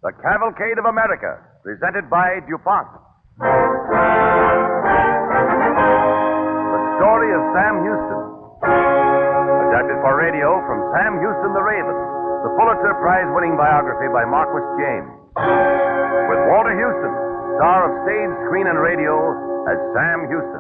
The Cavalcade of America, presented by DuPont. The story of Sam Houston. Adapted for radio from Sam Houston the Raven, the Pulitzer Prize-winning biography by Marquis James. With Walter Houston, star of stage, screen, and radio, as Sam Houston.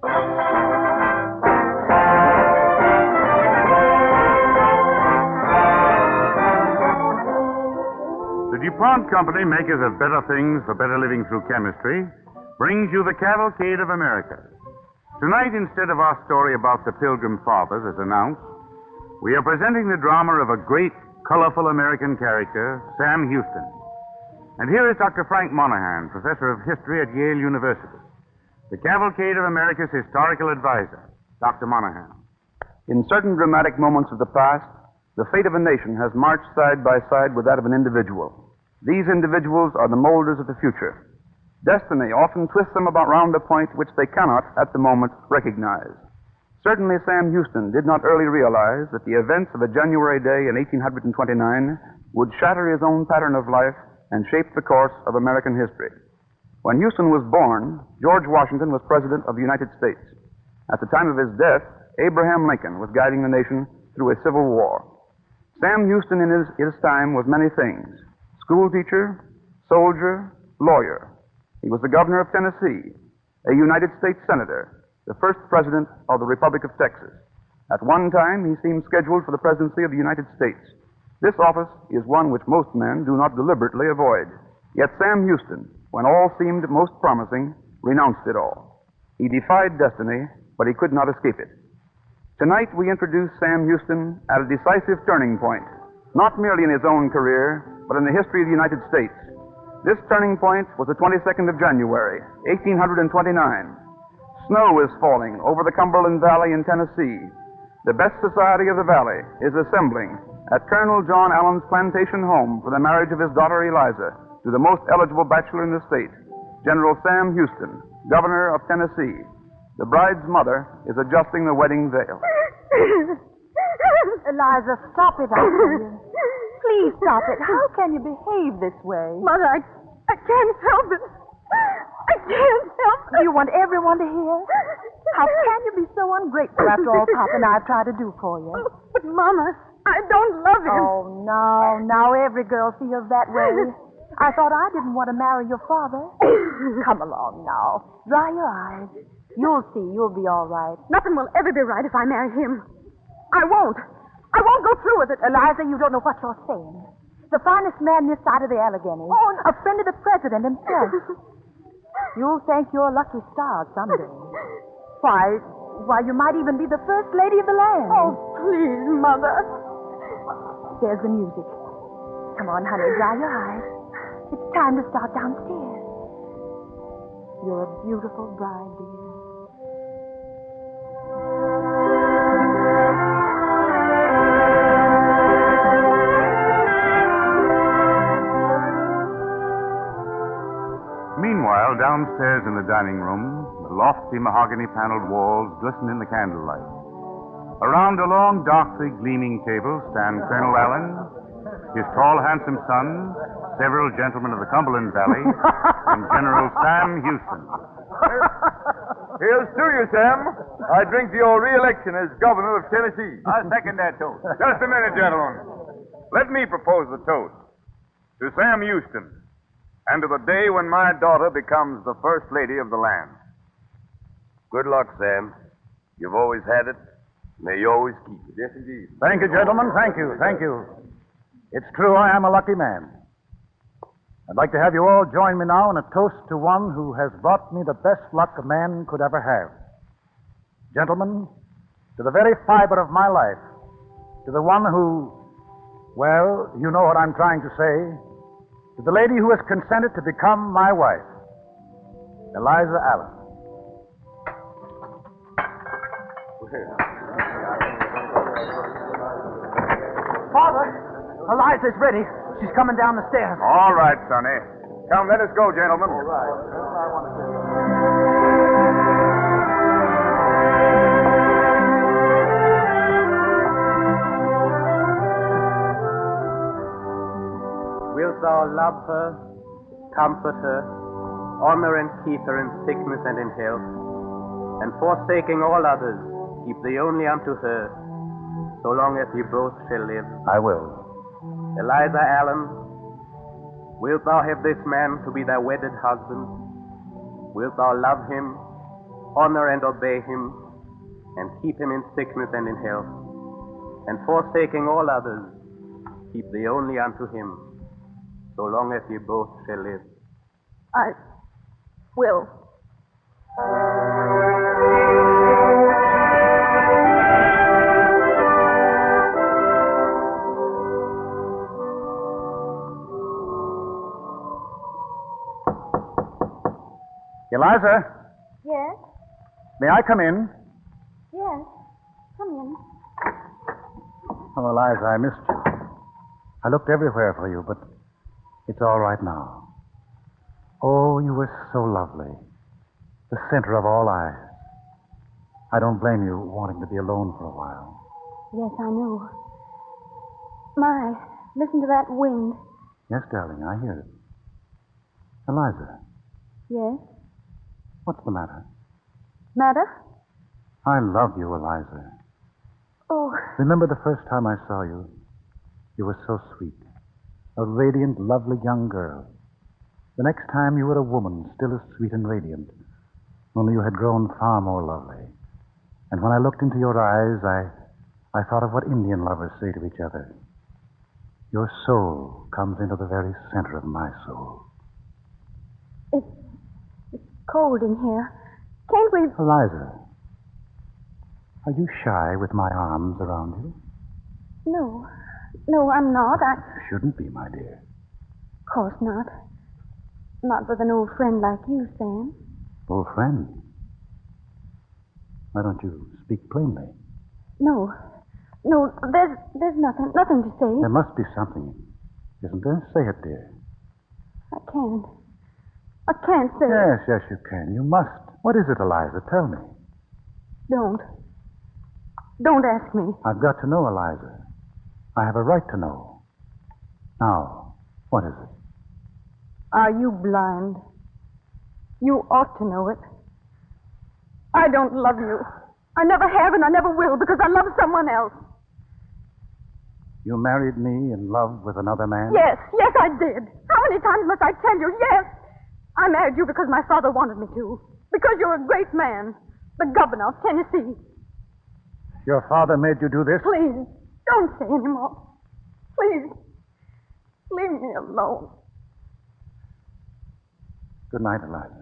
The DuPont Company, makers of better things for better living through chemistry, brings you the Cavalcade of America. Tonight, instead of our story about the Pilgrim Fathers, as announced, we are presenting the drama of a great, colorful American character, Sam Houston. And here is Dr. Frank Monahan, professor of history at Yale University, the Cavalcade of America's historical advisor. Dr. Monahan. In certain dramatic moments of the past, the fate of a nation has marched side by side with that of an individual. These individuals are the molders of the future. Destiny often twists them about round a point which they cannot, at the moment, recognize. Certainly Sam Houston did not early realize that the events of a January day in 1829 would shatter his own pattern of life and shape the course of American history. When Houston was born, George Washington was President of the United States. At the time of his death, Abraham Lincoln was guiding the nation through a civil war. Sam Houston in his time was many things: school teacher, soldier, lawyer. He was the governor of Tennessee, a United States senator, the first president of the Republic of Texas. At one time, he seemed scheduled for the presidency of the United States. This office is one which most men do not deliberately avoid. Yet Sam Houston, when all seemed most promising, renounced it all. He defied destiny, but he could not escape it. Tonight, we introduce Sam Houston at a decisive turning point, not merely in his own career, but in the history of the United States. This turning point was the 22nd of January, 1829. Snow is falling over the Cumberland Valley in Tennessee. The best society of the valley is assembling at Colonel John Allen's plantation home for the marriage of his daughter Eliza to the most eligible bachelor in the state, General Sam Houston, governor of Tennessee. The bride's mother is adjusting the wedding veil. Eliza, stop it, I tell you. Please stop it. How can you behave this way? Mother, I can't help it. I can't help it. You want everyone to hear? How can you be so ungrateful after all Papa and I have tried to do for you? But, Mama, I don't love him. Oh, no. Now every girl feels that way. I thought I didn't want to marry your father. Come along now. Dry your eyes. You'll see. You'll be all right. Nothing will ever be right if I marry him. I won't. I won't go through with it. Eliza, you don't know what you're saying. The finest man this side of the Allegheny. Oh, no. A friend of the president himself. You'll thank your lucky stars someday. Why, you might even be the first lady of the land. Oh, please, Mother. There's the music. Come on, honey, dry your eyes. It's time to start downstairs. You're a beautiful bride, dear. Meanwhile, downstairs in the dining room, the lofty mahogany-paneled walls glisten in the candlelight. Around a long, darkly gleaming table stand Colonel Allen, his tall, handsome son, several gentlemen of the Cumberland Valley, and General Sam Houston. Here's to you, Sam. I drink to your re-election as governor of Tennessee. I second that toast. Just a minute, gentlemen. Let me propose the toast. To Sam Houston, and to the day when my daughter becomes the first lady of the land. Good luck, Sam. You've always had it. May you always keep it. Yes, indeed. Thank you, gentlemen. Thank you. It's true, I am a lucky man. I'd like to have you all join me now in a toast to one who has brought me the best luck a man could ever have. Gentlemen, to the very fiber of my life, to the one who, well, you know what I'm trying to say, to the lady who has consented to become my wife, Eliza Allen. Father, Eliza's ready. She's coming down the stairs. All right, Sonny. Come, let us go, gentlemen. All right. Wilt thou love her, comfort her, honor and keep her in sickness and in health, and forsaking all others, keep thee only unto her, so long as ye both shall live? I will. Eliza Allen, wilt thou have this man to be thy wedded husband? Wilt thou love him, honor and obey him, and keep him in sickness and in health, and forsaking all others, keep thee only unto him, so long as ye both shall live? I will. Eliza, Yes? may I come in? Yes. Come in. Oh, Eliza, I missed you. I looked everywhere for you, but it's all right now. Oh, you were so lovely. The center of all eyes. I don't blame you wanting to be alone for a while. Yes, I know. My, listen to that wind. Yes, darling, I hear it. Eliza, Yes? what's the matter? Matter? I love you, Eliza. Oh, Remember the first time I saw you? You were so sweet. A radiant, lovely young girl. The next time you were a woman, still as sweet and radiant. Only you had grown far more lovely. And when I looked into your eyes, I thought of what Indian lovers say to each other. Your soul comes into the very center of my soul. it's cold in here. Can't we... Eliza, are you shy with my arms around you? No. No, I'm not. You shouldn't be, my dear. Of course not. Not with an old friend like you, Sam. Old friend. Why don't you speak plainly? No. No, there's nothing to say. There must be something, isn't there? Say it, dear. I can't. I can't say it. Yes, you can. You must. What is it, Eliza? Tell me. Don't. Don't ask me. I've got to know, Eliza. I have a right to know. Now, what is it? Are you blind? You ought to know it. I don't love you. I never have and I never will because I love someone else. You married me in love with another man? Yes, I did. How many times must I tell you? Yes. I married you because my father wanted me to. Because you're a great man. The governor of Tennessee. Your father made you do this? Please, don't say any more. Please, leave me alone. Good night, Eliza.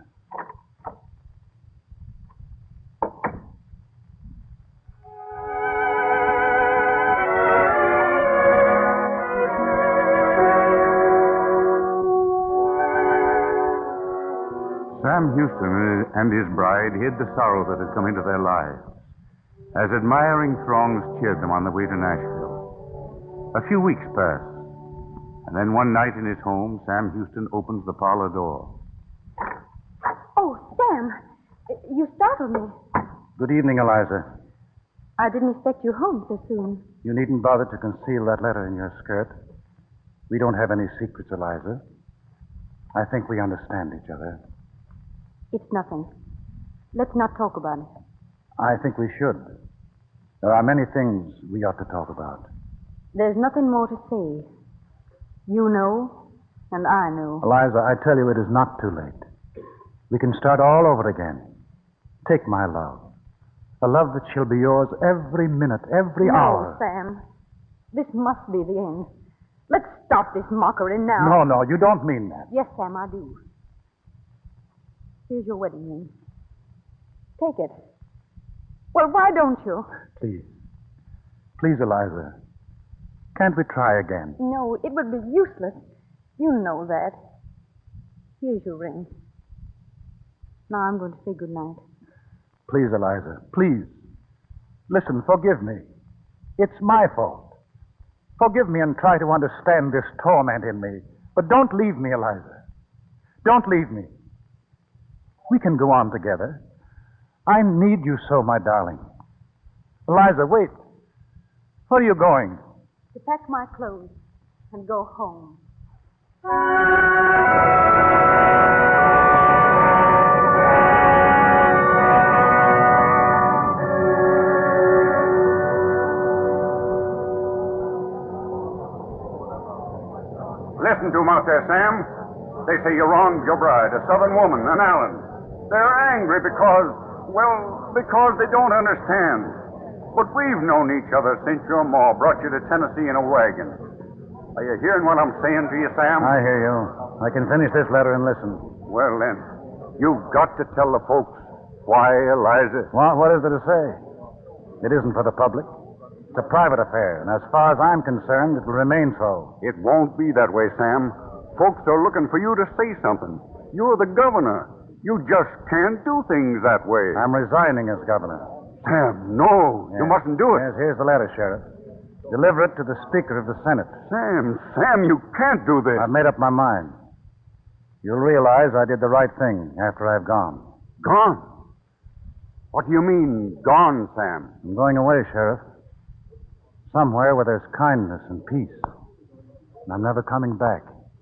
Sam Houston and his bride hid the sorrow that had come into their lives as admiring throngs cheered them on the way to Nashville. A few weeks passed, and then one night in his home, Sam Houston opens the parlor door. Oh, Sam, you startled me. Good evening, Eliza. I didn't expect you home so soon. You needn't bother to conceal that letter in your skirt. We don't have any secrets, Eliza. I think we understand each other. It's nothing. Let's not talk about it. I think we should. There are many things we ought to talk about. There's nothing more to say. You know, and I know. Eliza, I tell you, it is not too late. We can start all over again. Take my love. A love that shall be yours every minute, every hour. No, Sam. This must be the end. Let's stop this mockery now. No, you don't mean that. Yes, Sam, I do. Here's your wedding ring. Take it. Well, why don't you? Please. Please, Eliza. Can't we try again? No, it would be useless. You know that. Here's your ring. Now I'm going to say good night. Please, Eliza. Please. Listen, forgive me. It's my fault. Forgive me and try to understand this torment in me. But don't leave me, Eliza. Don't leave me. We can go on together. I need you so, my darling. Eliza, wait. Where are you going? To pack my clothes and go home. Listen to 'em out there, Sam. They say you wronged your bride, a Southern woman, an Allen. They're angry because they don't understand. But we've known each other since your ma brought you to Tennessee in a wagon. Are you hearing what I'm saying to you, Sam? I hear you. I can finish this letter and listen. Well, then, you've got to tell the folks why Eliza... What is there to say? It isn't for the public. It's a private affair, and as far as I'm concerned, it will remain so. It won't be that way, Sam. Folks are looking for you to say something. You're the governor. You just can't do things that way. I'm resigning as governor. Sam, no. Yes. You mustn't do it. Yes, here's the letter, Sheriff. Deliver it to the Speaker of the Senate. Sam, you can't do this. I've made up my mind. You'll realize I did the right thing after I've gone. Gone? What do you mean, gone, Sam? I'm going away, Sheriff. Somewhere where there's kindness and peace. And I'm never coming back.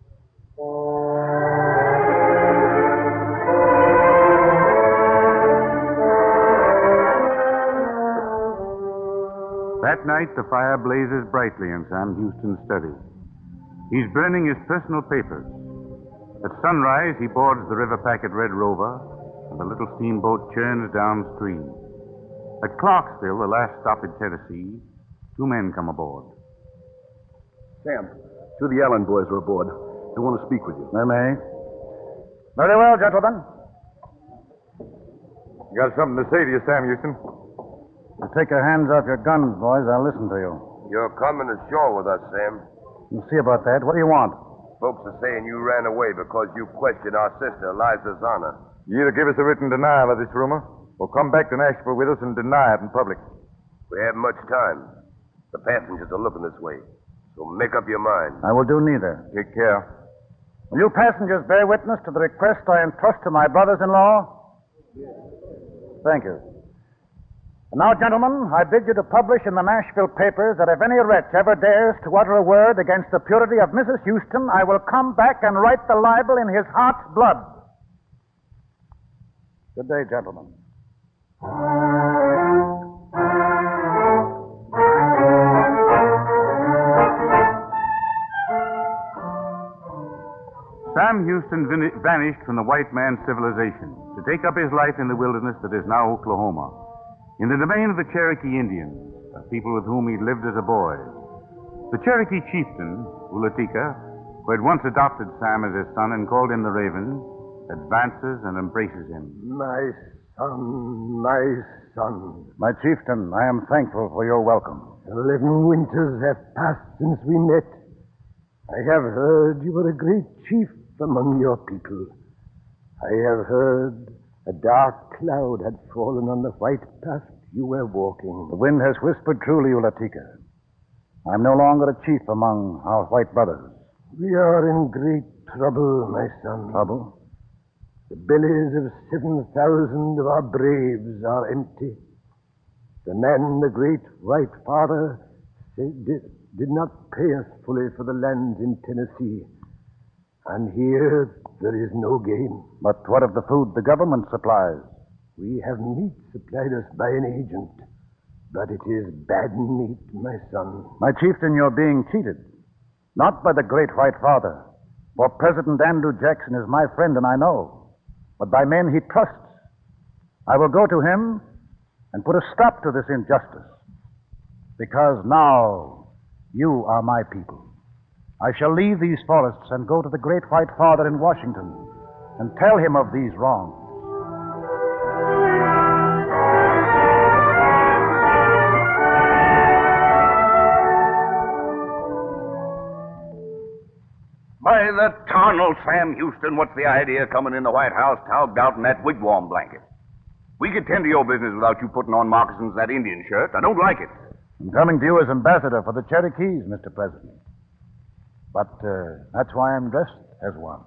That night, the fire blazes brightly in Sam Houston's study. He's burning his personal papers. At sunrise, he boards the river packet Red Rover, and the little steamboat churns downstream. At Clarksville, the last stop in Tennessee, 2 men come aboard. Sam, 2 of the Allen boys are aboard. They want to speak with you. They may. Very well, gentlemen. Got something to say to you, Sam Houston? You take your hands off your guns, boys. I'll listen to you. You're coming ashore with us, Sam. We'll see about that. What do you want? Folks are saying you ran away because you questioned our sister Eliza's honor. You either give us a written denial of this rumor, or come back to Nashville with us and deny it in public. We haven't much time. The passengers are looking this way. So make up your mind. I will do neither. Take care. Will you passengers bear witness to the request I entrust to my brothers-in-law? Thank you. And now, gentlemen, I bid you to publish in the Nashville papers that if any wretch ever dares to utter a word against the purity of Mrs. Houston, I will come back and write the libel in his heart's blood. Good day, gentlemen. Sam Houston vanished from the white man's civilization to take up his life in the wilderness that is now Oklahoma, in the domain of the Cherokee Indians, a people with whom he lived as a boy. The Cherokee chieftain, Ulatika, who had once adopted Sam as his son and called him the Raven, advances and embraces him. My son, my son. My chieftain, I am thankful for your welcome. 11 winters have passed since we met. I have heard you were a great chief among your people. I have heard a dark cloud had fallen on the white path you were walking. The wind has whispered truly, Ulatika. I am no longer a chief among our white brothers. We are in great trouble, my son. Trouble? The bellies of 7,000 of our braves are empty. The man, the great white father, did not pay us fully for the lands in Tennessee. And here there is no game. But what of the food the government supplies? We have meat supplied us by an agent. But it is bad meat, my son. My chieftain, you're being cheated. Not by the great white father. For President Andrew Jackson is my friend, and I know. But by men he trusts. I will go to him and put a stop to this injustice. Because now you are my people. I shall leave these forests and go to the great white father in Washington and tell him of these wrongs. By the tarnal, Sam Houston, what's the idea coming in the White House togged out in that wigwam blanket? We could tend to your business without you putting on moccasins and that Indian shirt. I don't like it. I'm coming to you as ambassador for the Cherokees, Mr. President. But that's why I'm dressed as one.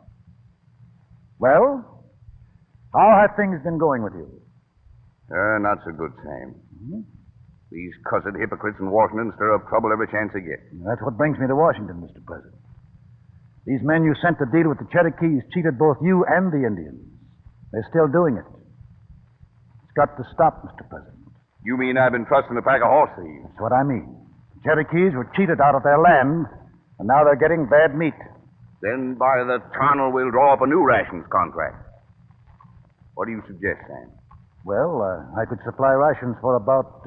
Well, how have things been going with you? Not so good, Sam. Mm-hmm. These cussed hypocrites in Washington stir up trouble every chance they get. That's what brings me to Washington, Mr. President. These men you sent to deal with the Cherokees cheated both you and the Indians. They're still doing it. It's got to stop, Mr. President. You mean I've been trusting a pack of horse thieves? That's what I mean. The Cherokees were cheated out of their land, and now they're getting bad meat. Then by the tunnel we'll draw up a new rations contract. What do you suggest, Sam? Well, I could supply rations for about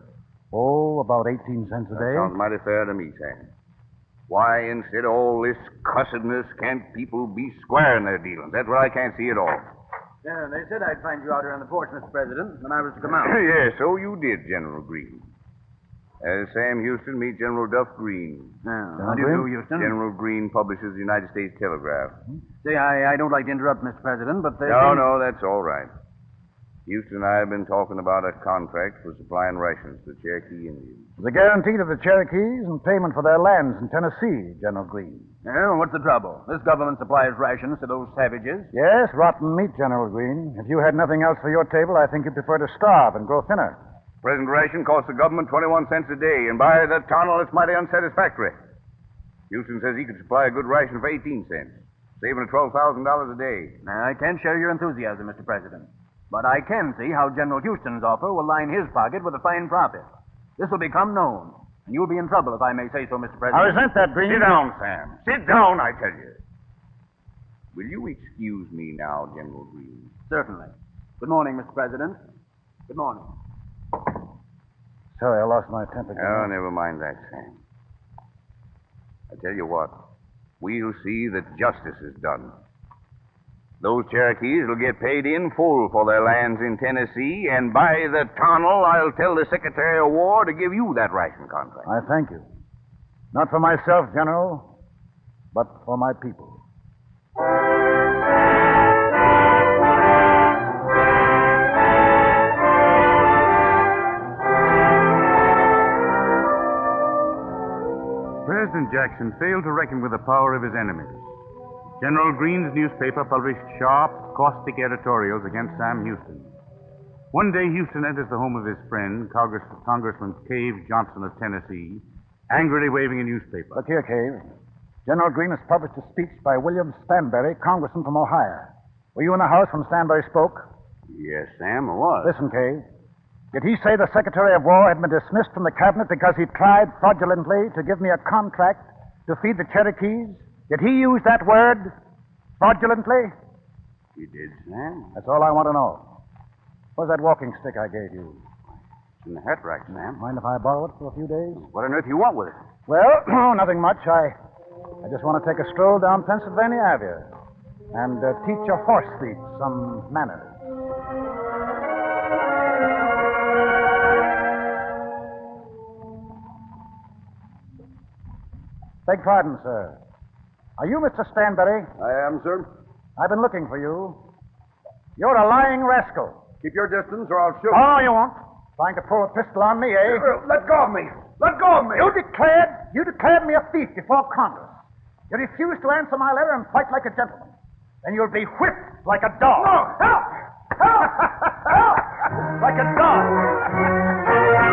18 cents a day. Sounds mighty fair to me, Sam. Why, instead of all this cussedness, can't people be square in their dealings? That's what I can't see at all. Yeah, they said I'd find you out here on the porch, Mr. President, when I was to come out. Yes, so you did, General Green. Sam Houston, meet General Duff Green. How do you do, Houston? General Green publishes the United States Telegraph. Say, I don't like to interrupt, Mr. President, but they... No, that's all right. Houston and I have been talking about a contract for supplying rations to the Cherokee Indians. The guarantee to the Cherokees and payment for their lands in Tennessee, General Green. Yeah, what's the trouble? This government supplies rations to those savages. Yes, rotten meat, General Green. If you had nothing else for your table, I think you'd prefer to starve and grow thinner. Present ration costs the government 21 cents a day, and by the tunnel, it's mighty unsatisfactory. Houston says he could supply a good ration for 18 cents, saving $12,000 a day. Now, I can't share your enthusiasm, Mr. President. But I can see how General Houston's offer will line his pocket with a fine profit. This will become known, and you'll be in trouble, if I may say so, Mr. President. I resent that, Green. Sit down, Sam. Sit down, I tell you. Will you excuse me now, General Green? Certainly. Good morning, Mr. President. Good morning. Sorry, I lost my temper. Oh, never mind that, Sam. I tell you what, we'll see that justice is done. Those Cherokees will get paid in full for their lands in Tennessee, and by the tunnel, I'll tell the Secretary of War to give you that ration contract. I thank you. Not for myself, General, but for my people. President Jackson failed to reckon with the power of his enemies. General Green's newspaper published sharp, caustic editorials against Sam Houston. One day, Houston enters the home of his friend, Congressman Cave Johnson of Tennessee, angrily waving a newspaper. Look here, Cave. General Green has published a speech by William Stanberry, congressman from Ohio. Were you in the house when Stanberry spoke? Yes, Sam, I was. Listen, Cave. Did he say the Secretary of War had been dismissed from the cabinet because he tried fraudulently to give me a contract to feed the Cherokees? Did he use that word, fraudulently? You did, Sam. That's all I want to know. Where's that walking stick I gave you? It's in the hat rack, Sam. Mind if I borrow it for a few days? What on earth you want with it? Well, nothing much. I just want to take a stroll down Pennsylvania Avenue and teach a horse thief some manners. Beg pardon, sir. Are you Mr. Stanberry? I am, sir. I've been looking for you. You're a lying rascal. Keep your distance or I'll shoot. Oh, you won't. Trying to pull a pistol on me, eh? Let go of me. Let go of me. You declared me a thief before Congress. You refused to answer my letter and fight like a gentleman. Then you'll be whipped like a dog. No, help! Help! Help! Like a dog.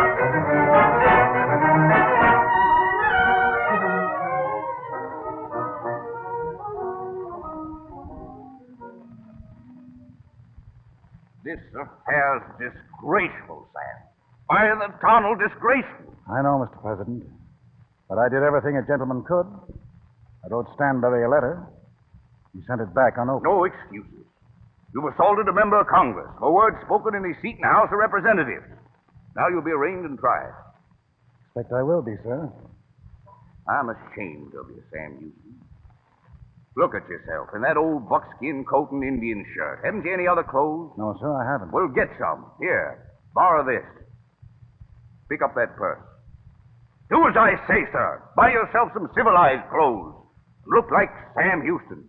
This affair's disgraceful, Sam. By the tunnel, disgraceful. I know, Mr. President. But I did everything a gentleman could. I wrote Stanberry a letter. He sent it back unopened. No excuses. You've assaulted a member of Congress for words spoken in his seat in the House of Representatives. Now you'll be arraigned and tried. Expect I will be, sir. I'm ashamed of you, Sam Houston. Look at yourself in that old buckskin coat and Indian shirt. Haven't you any other clothes? No, sir, I haven't. Well, get some. Here, borrow this. Pick up that purse. Do as I say, sir. Buy yourself some civilized clothes. Look like Sam Houston.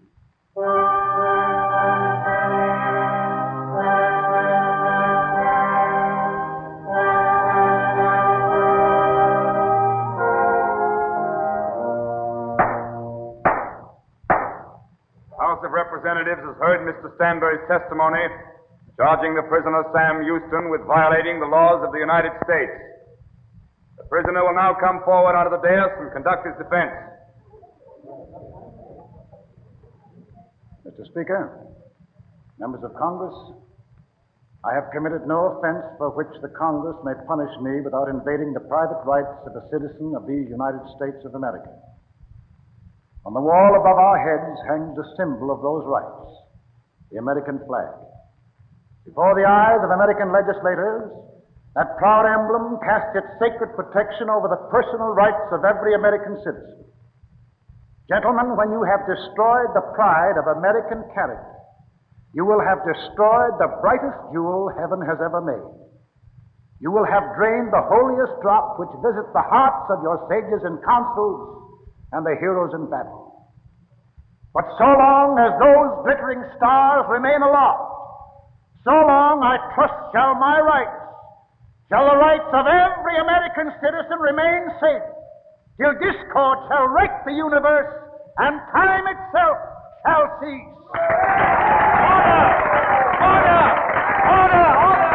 House of Representatives has heard Mr. Stanberry's testimony charging the prisoner Sam Houston with violating the laws of the United States. The prisoner will now come forward out of the dais and conduct his defense. Mr. Speaker, members of Congress, I have committed no offense for which the Congress may punish me without invading the private rights of a citizen of these United States of America. On the wall above our heads hangs the symbol of those rights, the American flag. Before the eyes of American legislators, that proud emblem casts its sacred protection over the personal rights of every American citizen. Gentlemen, when you have destroyed the pride of American character, you will have destroyed the brightest jewel heaven has ever made. You will have drained the holiest drop which visits the hearts of your sages and consuls and the heroes in battle. But so long as those glittering stars remain aloft, so long, I trust, shall my rights, shall the rights of every American citizen remain safe, till discord shall wreck the universe and time itself shall cease. Order! Order! Order! Order!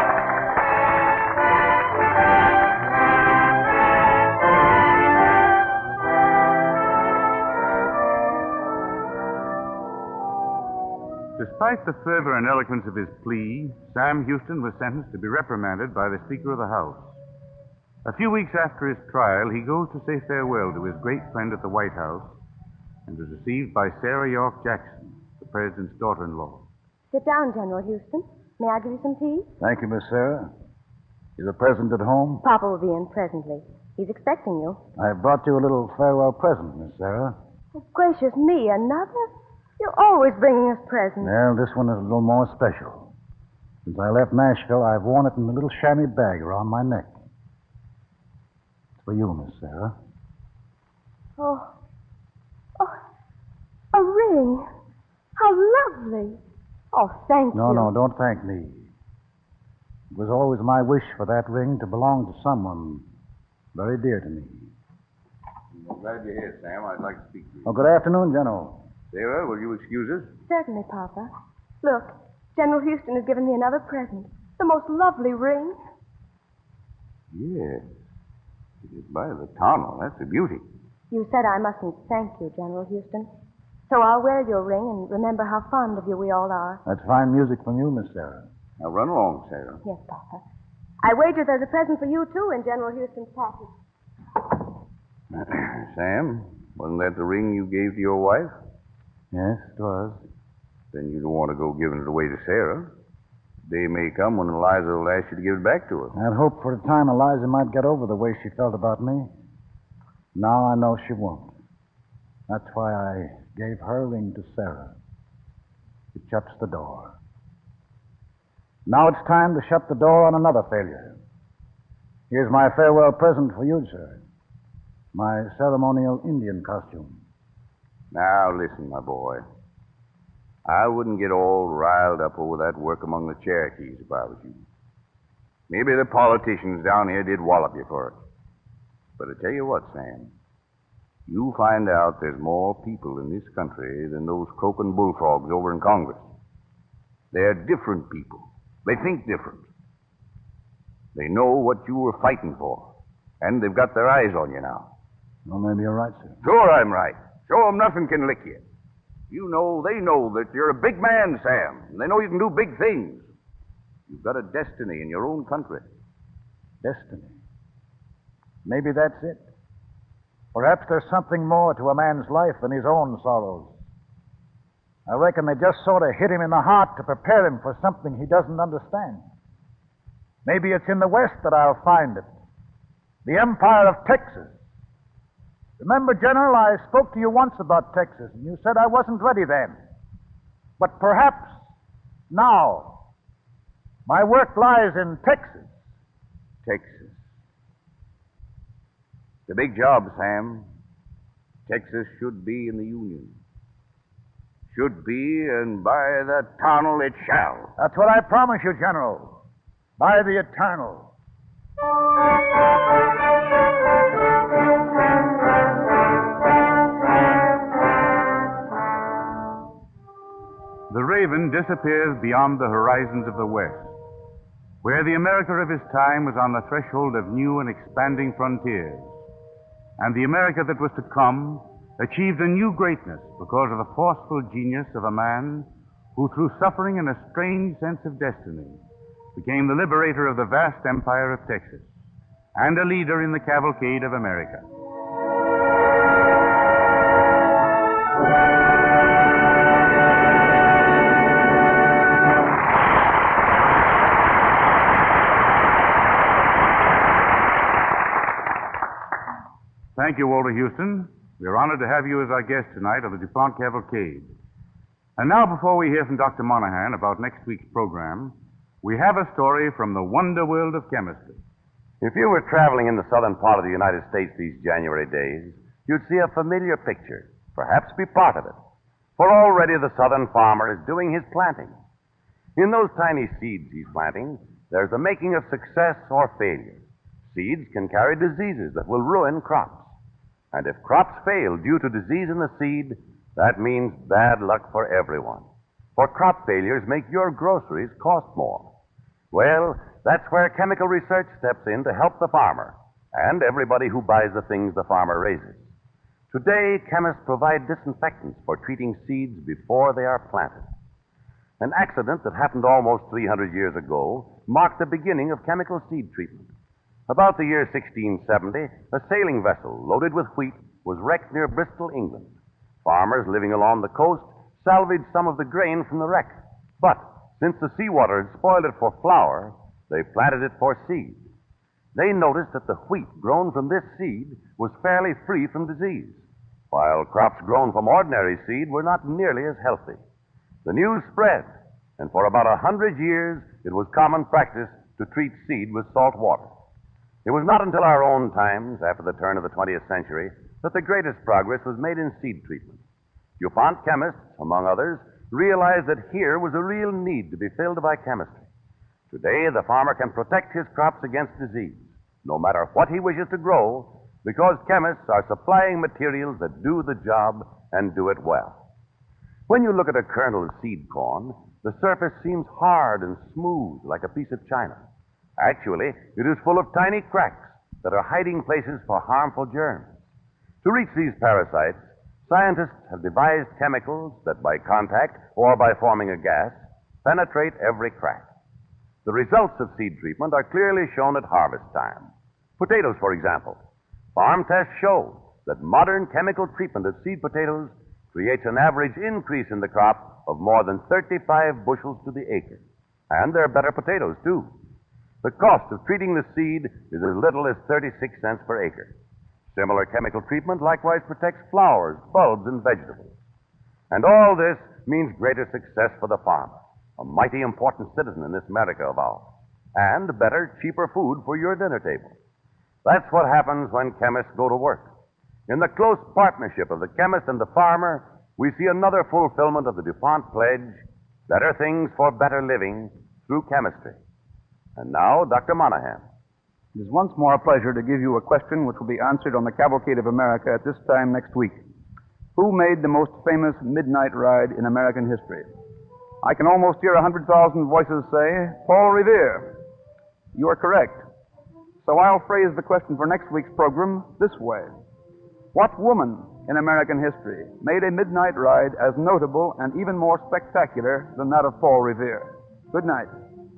Despite the fervor and eloquence of his plea, Sam Houston was sentenced to be reprimanded by the Speaker of the House. A few weeks after his trial, he goes to say farewell to his great friend at the White House and is received by Sarah York Jackson, the President's daughter-in-law. Sit down, General Houston. May I give you some tea? Thank you, Miss Sarah. Is the President at home? Papa will be in presently. He's expecting you. I've brought you a little farewell present, Miss Sarah. Oh, gracious me, another? You're always bringing us presents. Well, this one is a little more special. Since I left Nashville, I've worn it in a little chamois bag around my neck. It's for you, Miss Sarah. Oh, a ring. How lovely. Oh, thank you. No, don't thank me. It was always my wish for that ring to belong to someone very dear to me. I'm glad you're here, Sam. I'd like to speak to you. Oh, good afternoon, General. Sarah, will you excuse us? Certainly, Papa. Look, General Houston has given me another present. The most lovely ring. Yes. It is by the tunnel. That's a beauty. You said I mustn't thank you, General Houston. So I'll wear your ring and remember how fond of you we all are. That's fine music from you, Miss Sarah. Now run along, Sarah. Yes, Papa. I wager there's a present for you, too, in General Houston's package. Sam, wasn't that the ring you gave to your wife? Yes, it was. Then you don't want to go giving it away to Sarah. Day may come when Eliza will ask you to give it back to her. I'd hoped for a time Eliza might get over the way she felt about me. Now I know she won't. That's why I gave her ring to Sarah. It shuts the door. Now it's time to shut the door on another failure. Here's my farewell present for you, sir. My ceremonial Indian costume. Now, listen, my boy. I wouldn't get all riled up over that work among the Cherokees if I was you. Maybe the politicians down here did wallop you for it. But I tell you what, Sam. You find out there's more people in this country than those croaking bullfrogs over in Congress. They're different people. They think different. They know what you were fighting for. And they've got their eyes on you now. Well, maybe you're right, sir. Sure I'm right. Show them nothing can lick you. They know that you're a big man, Sam. And they know you can do big things. You've got a destiny in your own country. Destiny. Maybe that's it. Perhaps there's something more to a man's life than his own sorrows. I reckon they just sort of hit him in the heart to prepare him for something he doesn't understand. Maybe it's in the West that I'll find it. The Empire of Texas. Remember, General, I spoke to you once about Texas, and you said I wasn't ready then. But perhaps now my work lies in Texas. Texas. It's a big job, Sam. Texas should be in the Union. Should be, and by the eternal it shall. That's what I promise you, General. By the eternal. The Raven disappears beyond the horizons of the West, where the America of his time was on the threshold of new and expanding frontiers. And the America that was to come achieved a new greatness because of the forceful genius of a man who, through suffering and a strange sense of destiny, became the liberator of the vast empire of Texas and a leader in the cavalcade of America. Thank you, Walter Houston. We're honored to have you as our guest tonight on the DuPont Cavalcade. And now, before we hear from Dr. Monahan about next week's program, we have a story from the wonder world of chemistry. If you were traveling in the southern part of the United States these January days, you'd see a familiar picture, perhaps be part of it. For already the southern farmer is doing his planting. In those tiny seeds he's planting, there's the making of success or failure. Seeds can carry diseases that will ruin crops. And if crops fail due to disease in the seed, that means bad luck for everyone. For crop failures make your groceries cost more. Well, that's where chemical research steps in to help the farmer and everybody who buys the things the farmer raises. Today, chemists provide disinfectants for treating seeds before they are planted. An accident that happened almost 300 years ago marked the beginning of chemical seed treatment. About the year 1670, a sailing vessel loaded with wheat was wrecked near Bristol, England. Farmers living along the coast salvaged some of the grain from the wreck. But since the seawater had spoiled it for flour, they planted it for seed. They noticed that the wheat grown from this seed was fairly free from disease, while crops grown from ordinary seed were not nearly as healthy. The news spread, and for about 100 years, it was common practice to treat seed with salt water. It was not until our own times, after the turn of the 20th century, that the greatest progress was made in seed treatment. DuPont chemists, among others, realized that here was a real need to be filled by chemistry. Today, the farmer can protect his crops against disease, no matter what he wishes to grow, because chemists are supplying materials that do the job and do it well. When you look at a kernel of seed corn, the surface seems hard and smooth like a piece of china. Actually, it is full of tiny cracks that are hiding places for harmful germs. To reach these parasites, scientists have devised chemicals that, by contact or by forming a gas, penetrate every crack. The results of seed treatment are clearly shown at harvest time. Potatoes, for example. Farm tests show that modern chemical treatment of seed potatoes creates an average increase in the crop of more than 35 bushels to the acre. And they're better potatoes, too. The cost of treating the seed is as little as 36 cents per acre. Similar chemical treatment likewise protects flowers, bulbs, and vegetables. And all this means greater success for the farmer, a mighty important citizen in this America of ours, and better, cheaper food for your dinner table. That's what happens when chemists go to work. In the close partnership of the chemist and the farmer, we see another fulfillment of the DuPont pledge, better things for better living through chemistry. And now, Dr. Monahan. It is once more a pleasure to give you a question which will be answered on the Cavalcade of America at this time next week. Who made the most famous midnight ride in American history? I can almost hear 100,000 voices say, Paul Revere. You are correct. So I'll phrase the question for next week's program this way. What woman in American history made a midnight ride as notable and even more spectacular than that of Paul Revere? Good night.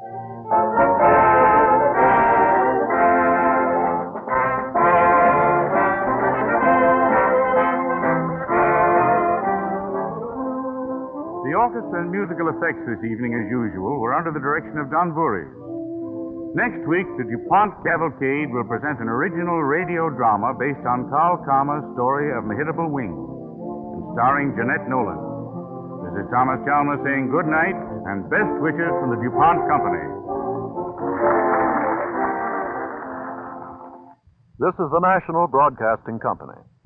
The orchestra and musical effects this evening, as usual, were under the direction of Don Voorhees. Next week, the DuPont Cavalcade will present an original radio drama based on Carl Kalmar's story of Mehitable Wings, and starring Jeanette Nolan. This is Thomas Chalmers saying good night and best wishes from the DuPont Company. This is the National Broadcasting Company.